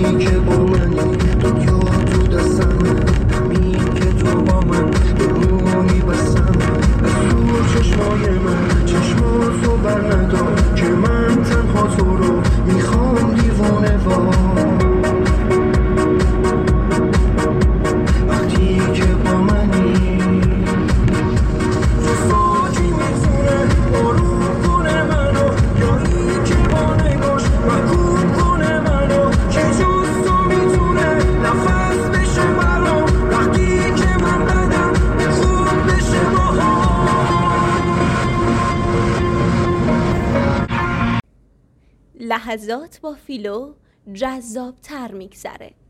وقتی که با منی دنیا تو دستمه، همین که تو با من بمونی بسمه. از تو چشمای من چشماتو بر ندار که من تنها تو رو میخوام دیوانه وار. وقتی که با منی خاکی میتونه آروم کنه منو، یا این که با نگاش محکوم کنه منو، که جز تو میتونه نفس بشه برام. وقتی که من بدم خوب بشه باها. لحظات با فیلو جذاب‌تر میگذره.